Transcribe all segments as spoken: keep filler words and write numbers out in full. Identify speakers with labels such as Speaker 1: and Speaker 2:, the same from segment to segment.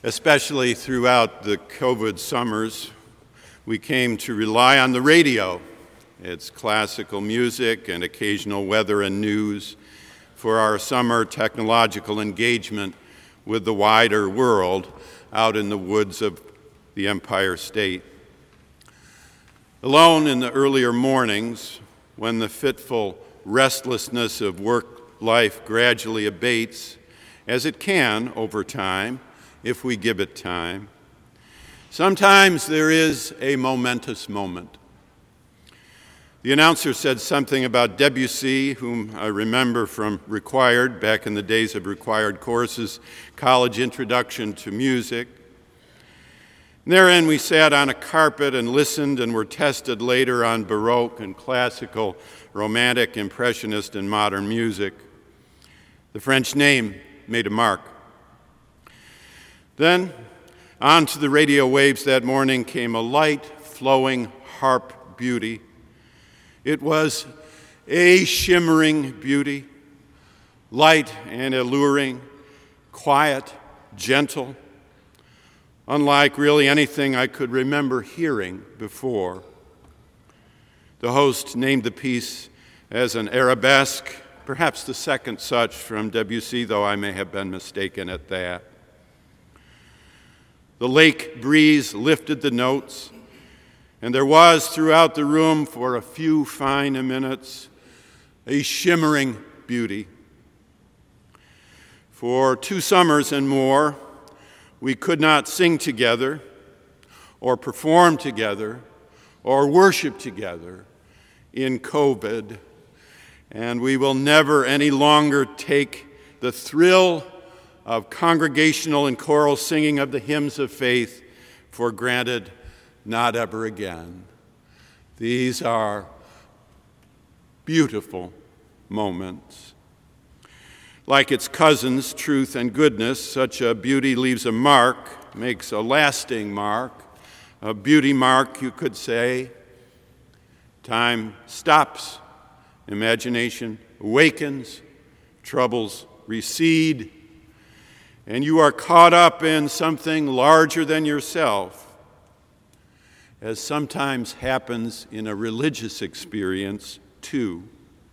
Speaker 1: Especially throughout the COVID summers, we came to rely on the radio, its classical music and occasional weather and news, for our summer technological engagement with the wider world out in the woods of the Empire State. Alone in the earlier mornings, when the fitful restlessness of work life gradually abates, as it can over time, if we give it time, sometimes there is a momentous moment. The announcer said something about Debussy, whom I remember from required, back in the days of required courses, college introduction to music. Therein we sat on a carpet and listened and were tested later on Baroque and classical, romantic, impressionist, and modern music. The French name made a mark. Then, onto the radio waves that morning came a light, flowing harp beauty. It was a shimmering beauty, light and alluring, quiet, gentle, unlike really anything I could remember hearing before. The host named the piece as an arabesque, perhaps the second such from Debussy, though I may have been mistaken at that. The lake breeze lifted the notes, and there was throughout the room for a few fine minutes a shimmering beauty. For two summers and more, we could not sing together, or perform together, or worship together in COVID, and we will never any longer take the thrill of congregational and choral singing of the hymns of faith for granted, not ever again. These are beautiful moments. Like its cousins, truth and goodness, such a beauty leaves a mark, makes a lasting mark, a beauty mark, you could say. Time stops, imagination awakens, troubles recede, and you are caught up in something larger than yourself, as sometimes happens in a religious experience too.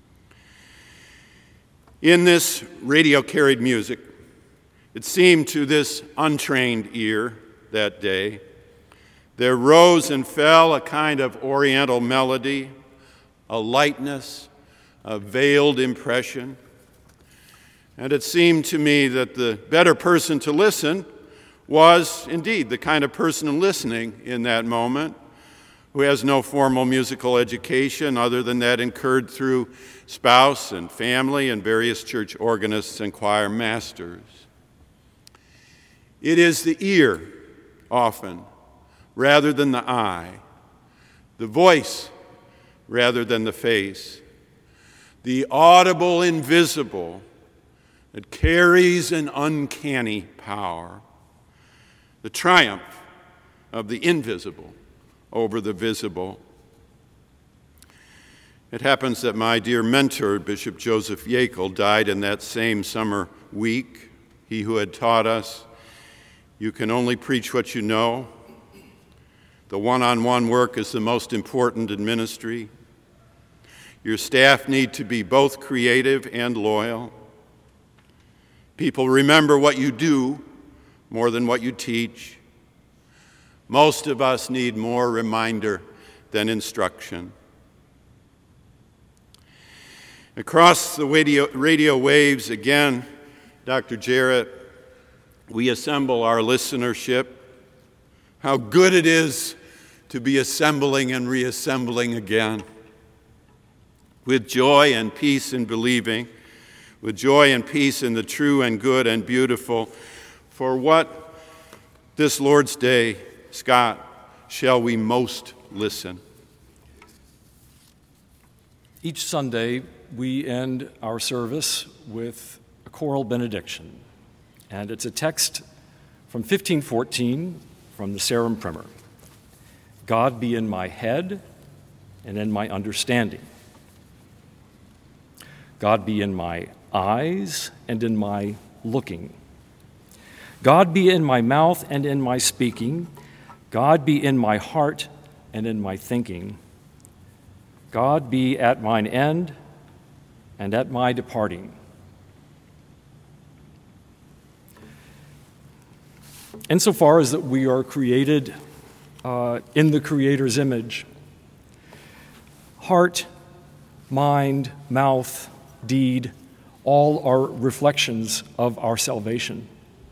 Speaker 1: In this radio-carried music, it seemed to this untrained ear that day, there rose and fell a kind of oriental melody, a lightness, a veiled impression. And it seemed to me that the better person to listen was indeed the kind of person listening in that moment, who has no formal musical education other than that incurred through spouse and family and various church organists and choir masters. It is the ear, often, rather than the eye, the voice rather than the face, the audible invisible that carries an uncanny power, the triumph of the invisible over the visible. It happens that my dear mentor, Bishop Joseph Yackel, died in that same summer week. He who had taught us, you can only preach what you know. The one-on-one work is the most important in ministry. Your staff need to be both creative and loyal. People remember what you do more than what you teach. Most of us need more reminder than instruction. Across the radio, radio waves, again, Doctor Jarrett, we assemble our listenership. How good it is to be assembling and reassembling again. With joy and peace in believing, with joy and peace in the true and good and beautiful. For what this Lord's Day, Scott, shall we most listen?
Speaker 2: Each Sunday, we end our service with a choral benediction, and it's a text from fifteen fourteen from the Sarum Primer. God be in my head and in my understanding. God be in my eyes and in my looking. God be in my mouth and in my speaking. God be in my heart and in my thinking. God be at mine end and at my departing. Insofar as that we are created uh, in the Creator's image, heart, mind, mouth, deed, all are reflections of our salvation.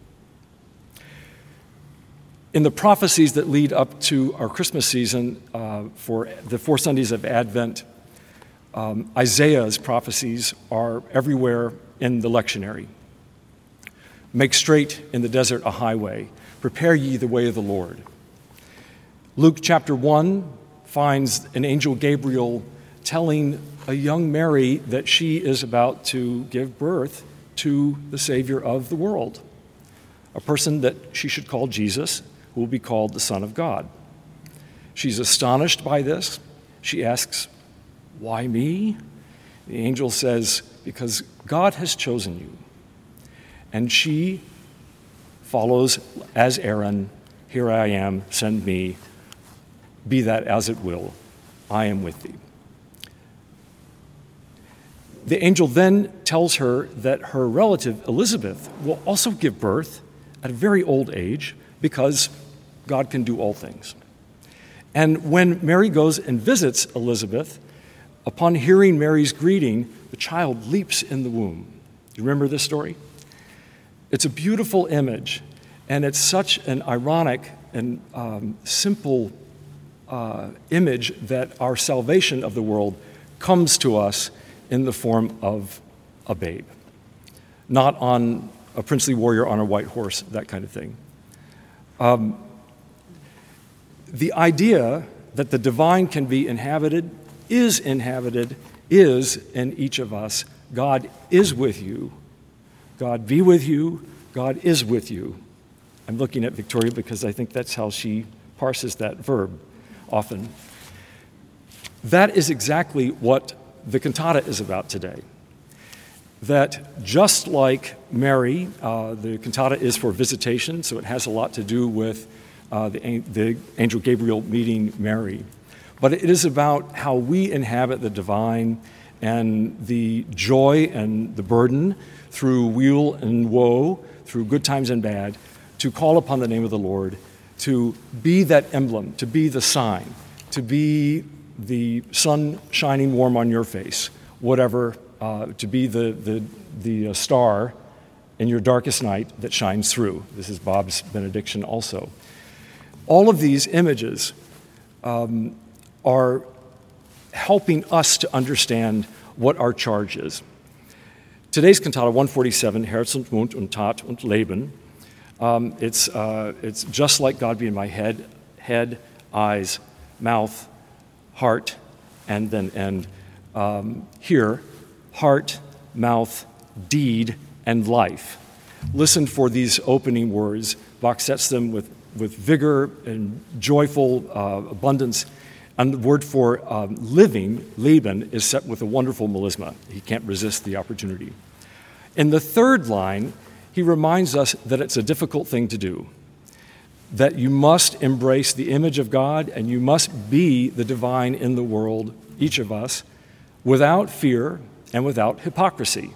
Speaker 2: In the prophecies that lead up to our Christmas season uh, for the four Sundays of Advent, um, Isaiah's prophecies are everywhere in the lectionary. Make straight in the desert a highway. Prepare ye the way of the Lord. Luke chapter one finds an angel Gabriel telling a young Mary that she is about to give birth to the Savior of the world, a person that she should call Jesus, who will be called the Son of God. She's astonished by this. She asks, "Why me?" The angel says, "Because God has chosen you." And she follows as Aaron, "Here I am, send me. Be that as it will, I am with thee." The angel then tells her that her relative Elizabeth will also give birth at a very old age because God can do all things. And when Mary goes and visits Elizabeth, upon hearing Mary's greeting, the child leaps in the womb. Do you remember this story? It's a beautiful image, and it's such an ironic and um, simple uh, image that our salvation of the world comes to us in the form of a babe, not on a princely warrior on a white horse, that kind of thing. Um, the idea that the divine can be inhabited, is inhabited, is in each of us. God is with you. God be with you. God is with you. I'm looking at Victoria because I think that's how she parses that verb often. That is exactly what the cantata is about today. That just like Mary, uh, the cantata is for visitation, so it has a lot to do with uh, the, the angel Gabriel meeting Mary. But it is about how we inhabit the divine and the joy and the burden through weal and woe, through good times and bad, to call upon the name of the Lord, to be that emblem, to be the sign, to be the sun shining warm on your face, whatever, uh, to be the, the, the uh, star in your darkest night that shines through. This is Bob's benediction also. All of these images um, are helping us to understand what our charge is. Today's cantata, one forty-seven, Herz und Mund und Tat und Leben, um, it's, uh, it's just like God be in my head, head, eyes, mouth, heart, and then end. Um, here, heart, mouth, deed, and life. Listen for these opening words. Bach sets them with, with vigor and joyful uh, abundance. And the word for um, living, Leben, is set with a wonderful melisma. He can't resist the opportunity. In the third line, he reminds us that it's a difficult thing to do, that you must embrace the image of God and you must be the divine in the world, each of us, without fear and without hypocrisy.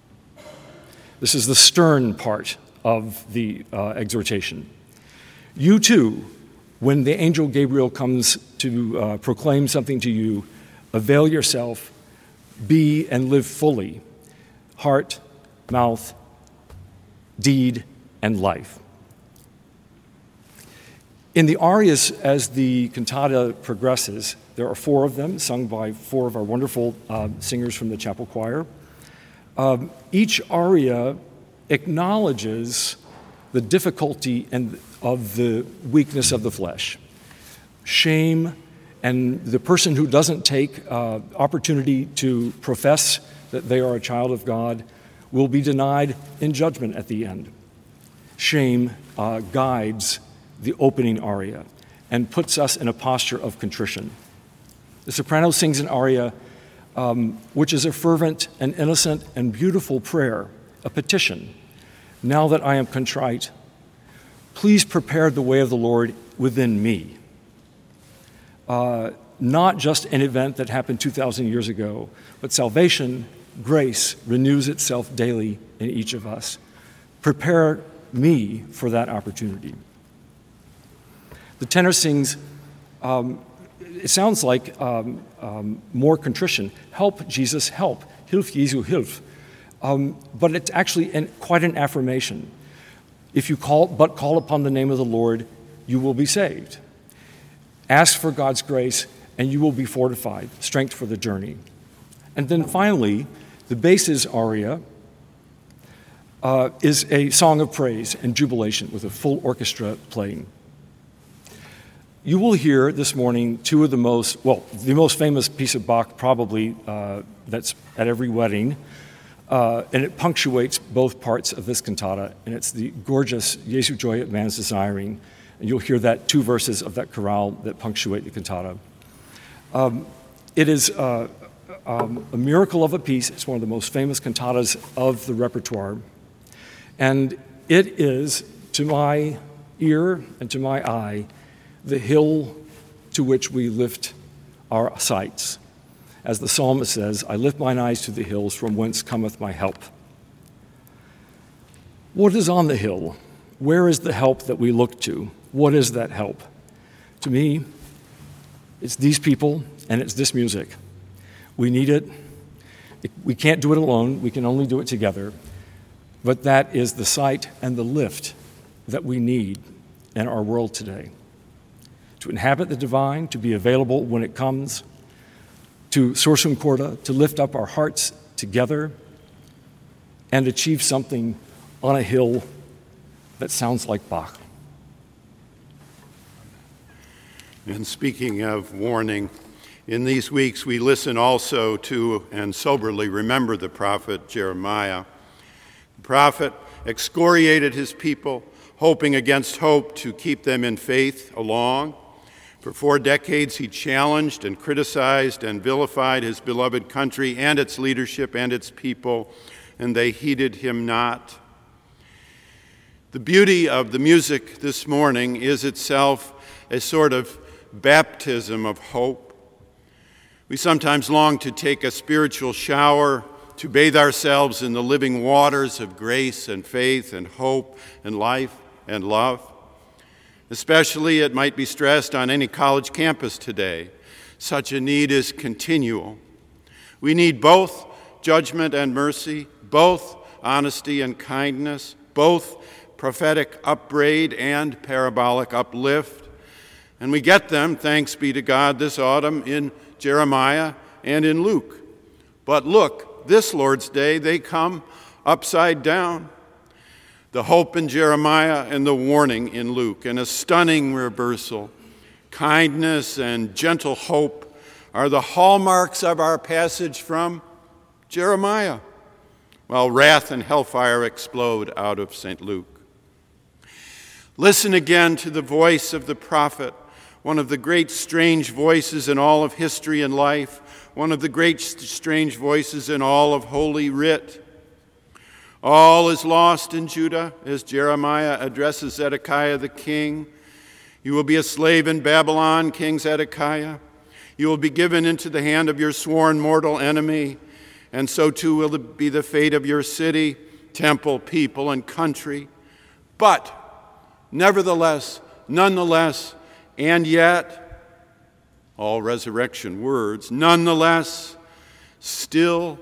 Speaker 2: This is the stern part of the uh, exhortation. You too, when the angel Gabriel comes to uh, proclaim something to you, avail yourself, be and live fully, heart, mouth, deed, and life. In the arias, as the cantata progresses, there are four of them, sung by four of our wonderful uh, singers from the chapel choir. Um, each aria acknowledges the difficulty and of the weakness of the flesh, shame, and the person who doesn't take uh, opportunity to profess that they are a child of God will be denied in judgment at the end. Shame uh, guides the opening aria and puts us in a posture of contrition. The soprano sings an aria um, which is a fervent and innocent and beautiful prayer, a petition. Now that I am contrite, please prepare the way of the Lord within me. Uh, not just an event that happened two thousand years ago, but salvation, grace, renews itself daily in each of us. Prepare me for that opportunity. The tenor sings, um, it sounds like um, um, more contrition. Help, Jesus, help. Hilf, Jesu, hilf. Um, but it's actually an, quite an affirmation. If you call, but call upon the name of the Lord, you will be saved. Ask for God's grace, and you will be fortified, strength for the journey. And then finally, the basses aria uh, is a song of praise and jubilation with a full orchestra playing. You will hear this morning two of the most, well, the most famous piece of Bach probably uh, that's at every wedding, uh, and it punctuates both parts of this cantata, and it's the gorgeous Jesu Joy at Man's Desiring, and you'll hear that two verses of that chorale that punctuate the cantata. Um, it is uh, um, a miracle of a piece. It's one of the most famous cantatas of the repertoire, and it is, to my ear and to my eye, the hill to which we lift our sights. As the psalmist says, I lift mine eyes to the hills from whence cometh my help. What is on the hill? Where is the help that we look to? What is that help? To me, it's these people and it's this music. We need it. We can't do it alone. We can only do it together. But that is the sight and the lift that we need in our world today. To inhabit the divine, to be available when it comes, to Sursum Corda, to lift up our hearts together and achieve something on a hill that sounds like Bach.
Speaker 1: And speaking of warning, in these weeks we listen also to and soberly remember the prophet Jeremiah. The prophet excoriated his people, hoping against hope to keep them in faith along. For four decades, he challenged and criticized and vilified his beloved country and its leadership and its people, and they heeded him not. The beauty of the music this morning is itself a sort of baptism of hope. We sometimes long to take a spiritual shower, to bathe ourselves in the living waters of grace and faith and hope and life and love. Especially, it might be stressed on any college campus today. Such a need is continual. We need both judgment and mercy, both honesty and kindness, both prophetic upbraid and parabolic uplift. And we get them, thanks be to God, this autumn in Jeremiah and in Luke. But look, this Lord's Day, they come upside down. The hope in Jeremiah and the warning in Luke, and a stunning reversal. Kindness and gentle hope are the hallmarks of our passage from Jeremiah, while wrath and hellfire explode out of Saint Luke. Listen again to the voice of the prophet, one of the great strange voices in all of history and life, one of the great strange voices in all of Holy Writ. All is lost in Judah, as Jeremiah addresses Zedekiah the king. You will be a slave in Babylon, King Zedekiah. You will be given into the hand of your sworn mortal enemy, and so too will be the fate of your city, temple, people, and country. But, nevertheless, nonetheless, and yet, all resurrection words, nonetheless, still,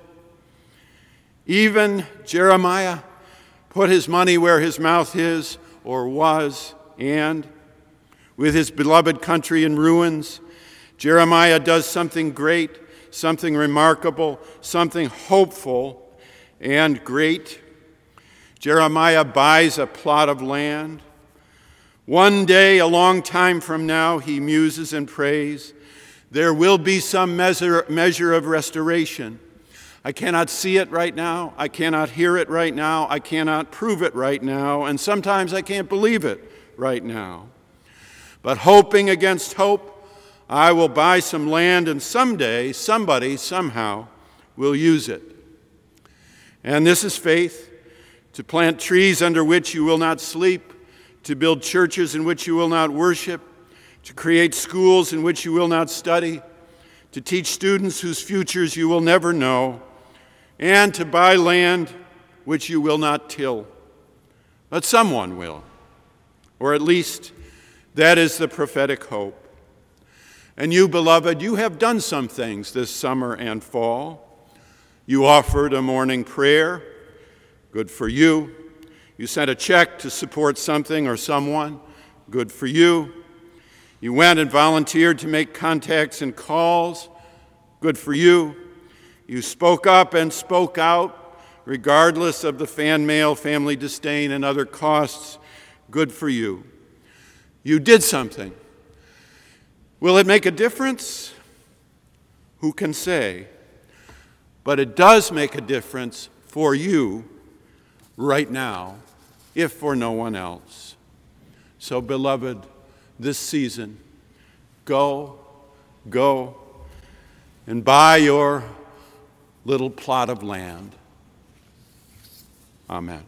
Speaker 1: even Jeremiah put his money where his mouth is or was, and with his beloved country in ruins, Jeremiah does something great, something remarkable, something hopeful and great. Jeremiah buys a plot of land. One day, a long time from now, he muses and prays, there will be some measure, measure of restoration. I cannot see it right now. I cannot hear it right now. I cannot prove it right now. And sometimes I can't believe it right now. But hoping against hope, I will buy some land, and someday, somebody, somehow, will use it. And this is faith, to plant trees under which you will not sleep, to build churches in which you will not worship, to create schools in which you will not study, to teach students whose futures you will never know, and to buy land which you will not till. But someone will, or at least that is the prophetic hope. And you, beloved, you have done some things this summer and fall. You offered a morning prayer, good for you. You sent a check to support something or someone, good for you. You went and volunteered to make contacts and calls, good for you. You spoke up and spoke out, regardless of the fan mail, family disdain, and other costs, good for you. You did something. Will it make a difference? Who can say? But it does make a difference for you right now, if for no one else. So, beloved, this season, go, go, and buy your little plot of land. Amen.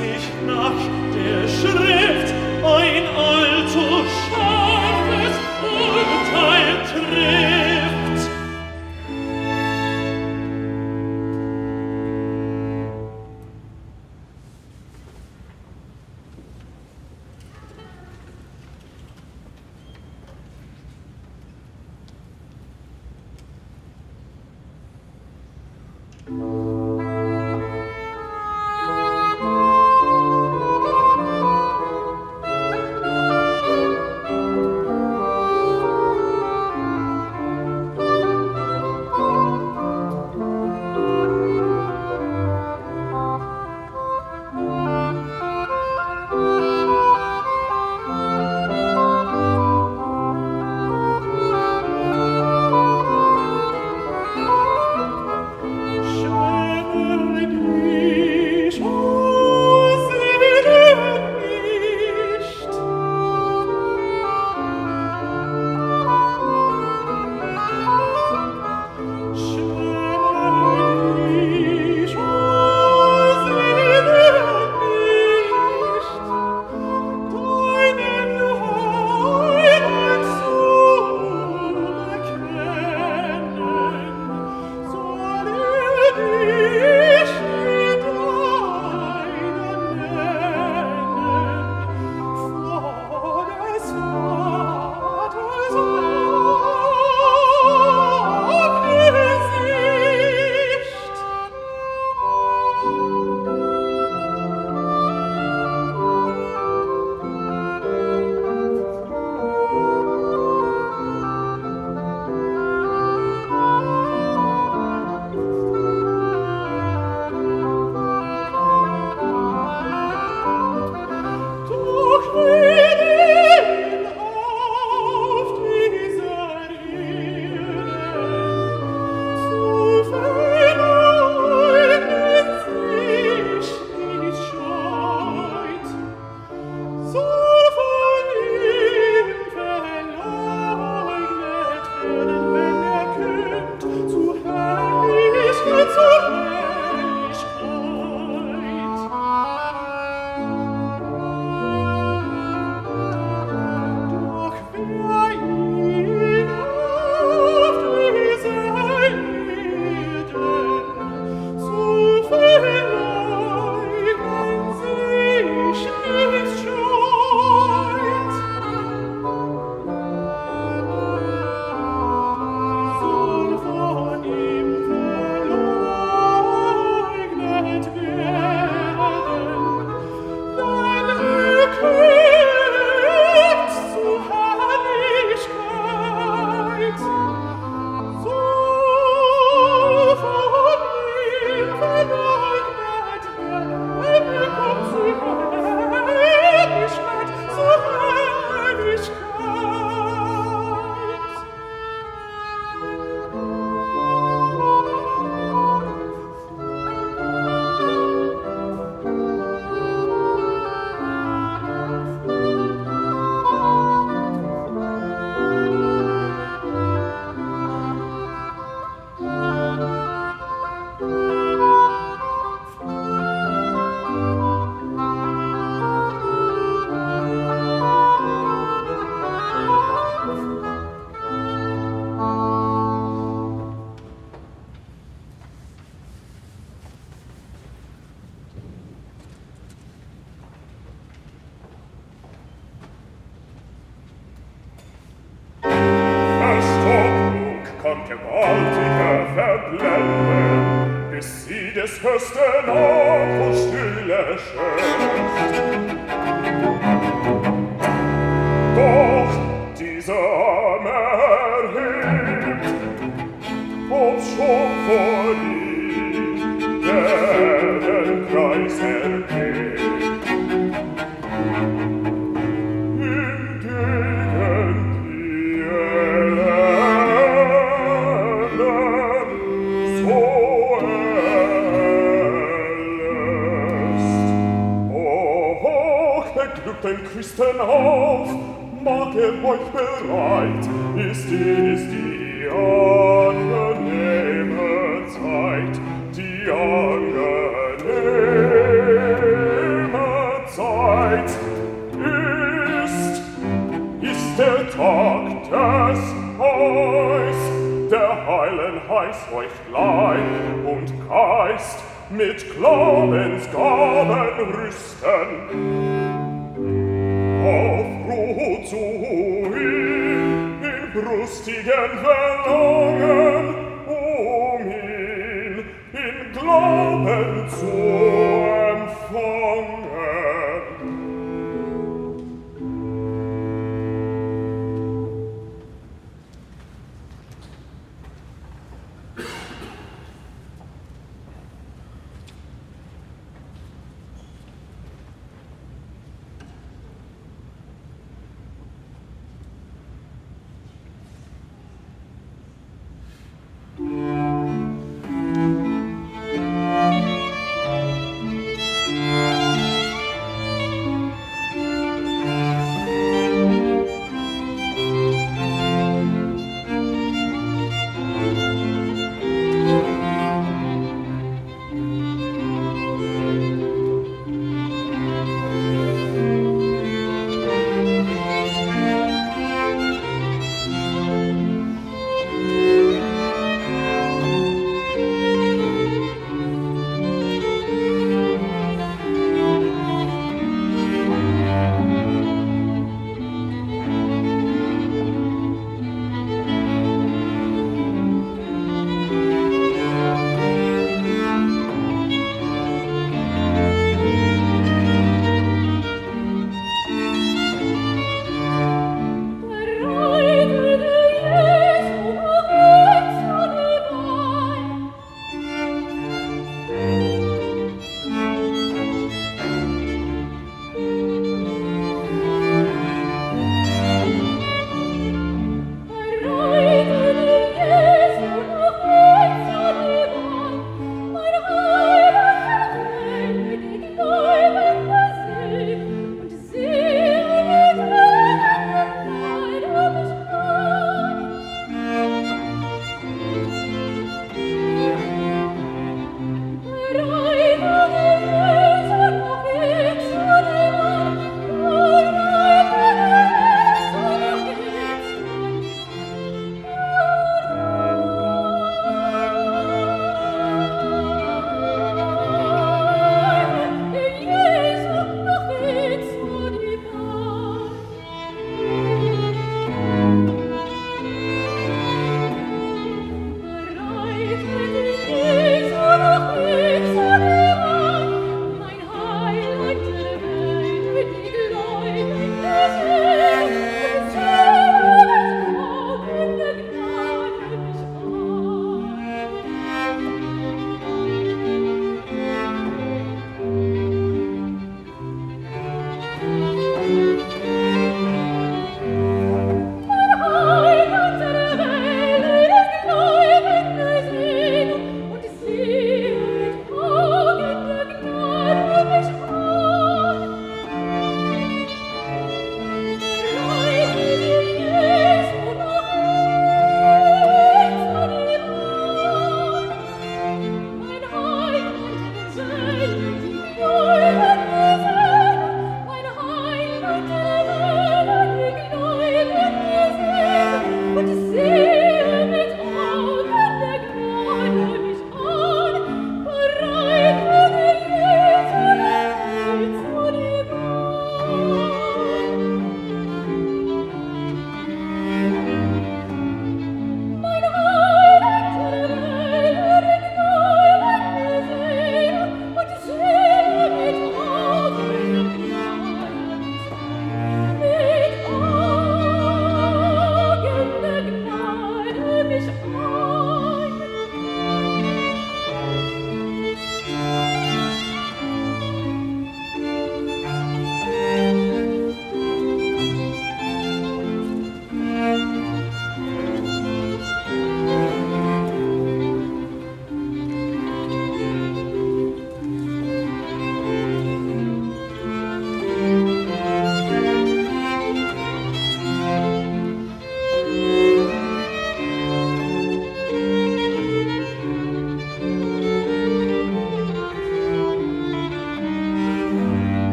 Speaker 3: sich nach der Schrift ein allzu scharfes Urteil trifft.
Speaker 4: gewaltige Verblenden, bis sie des höchsten Ort und Stille schöpft. Doch diese Arme erhebt, ob schon vor ihm der den Kreis erhebt. Den Christen auf, mag er euch bereit, ist dies die angenehme Zeit, die angenehme wagt es euch, der heilen Heiß euch Leib und Geist mit Glaubensgaben rüsten. Aufruh zu ihm in brustigen Verlangen, um ihn in Glauben zu empfangen.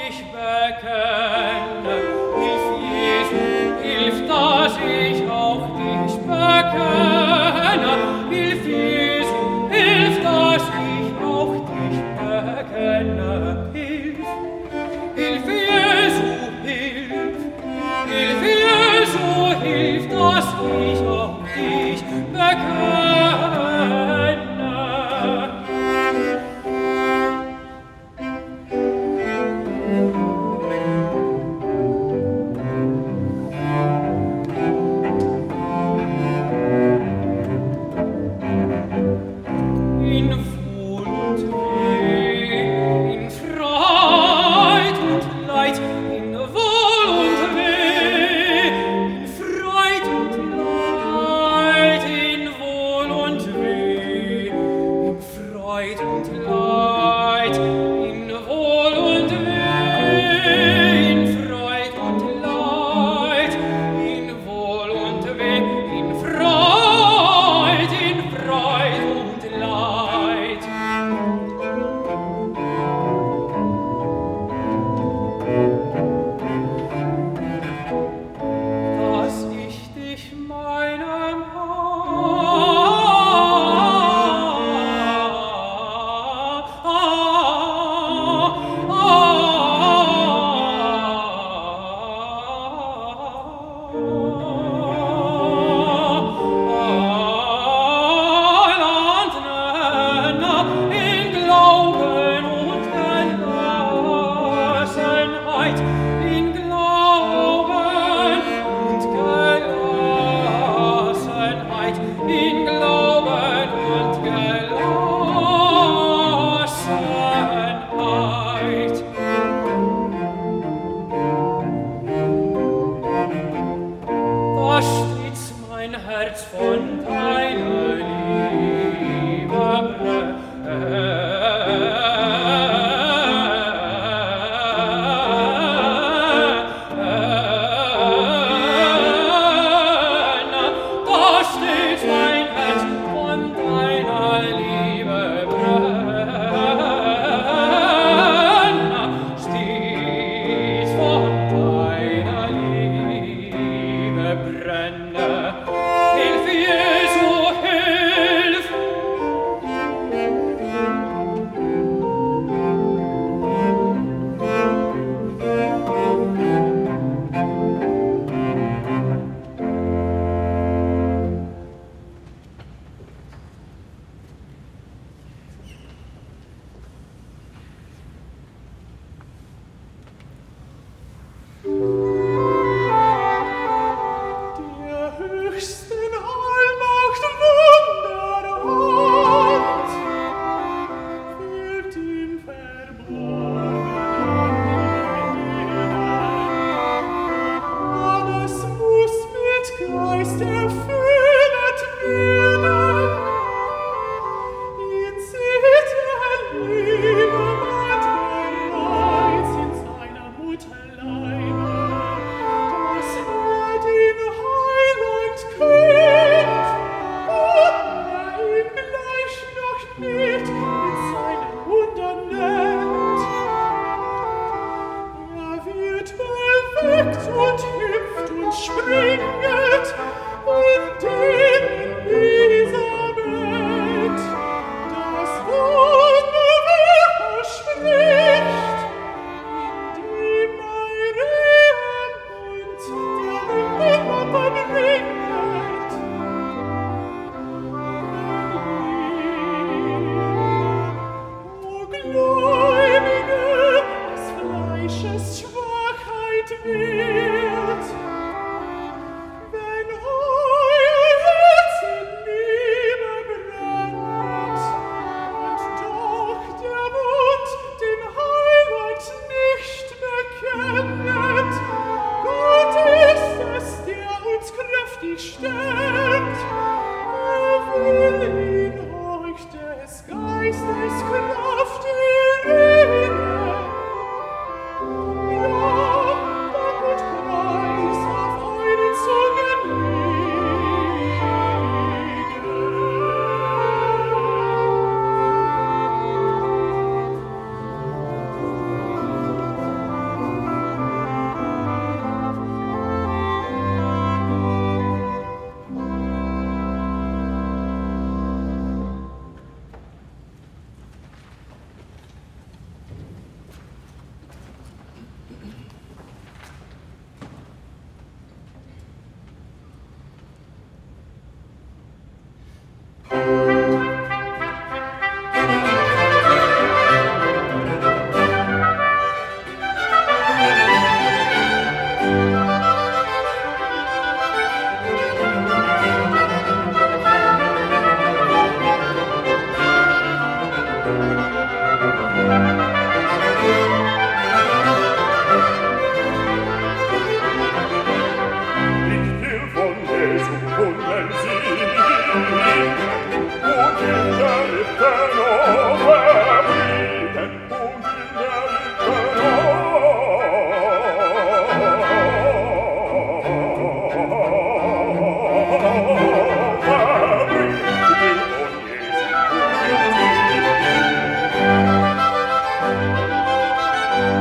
Speaker 5: dich bekenne. Hilf, Jesu, hilf, dass ich auch dich bekenne. Hilf, Jesu, hilf, dass ich auch dich bekenne. Hilf, hilf, Jesu, hilf. Hilf, Jesu, hilf, dass ich auch dich bekenne.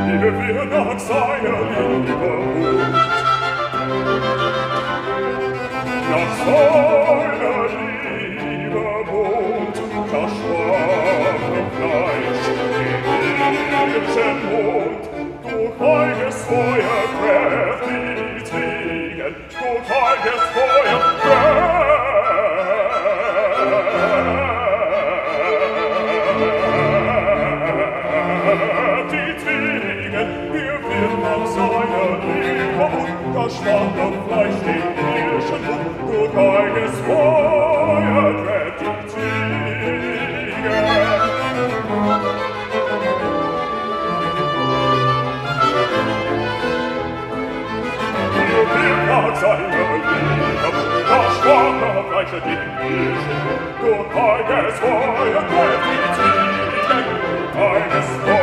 Speaker 4: wir wir nach seiner Liebe Mut. Nach seiner Liebe Mut, das schwache Fleisch in irdischen Mund, durch heiliges Feuer kräftig zwingen, durch heiliges Feuer kräftig zwingen, wir werden nach seiner Liebe und das schwache Fleisch in irdischen Mund, durch heiliges Feuer kräftig zwingen. Nach seiner Liebe, das schwache Fleisch in irdischen Mund, durch heiliges Feuer kräftig zwingen, durch heiliges Feuer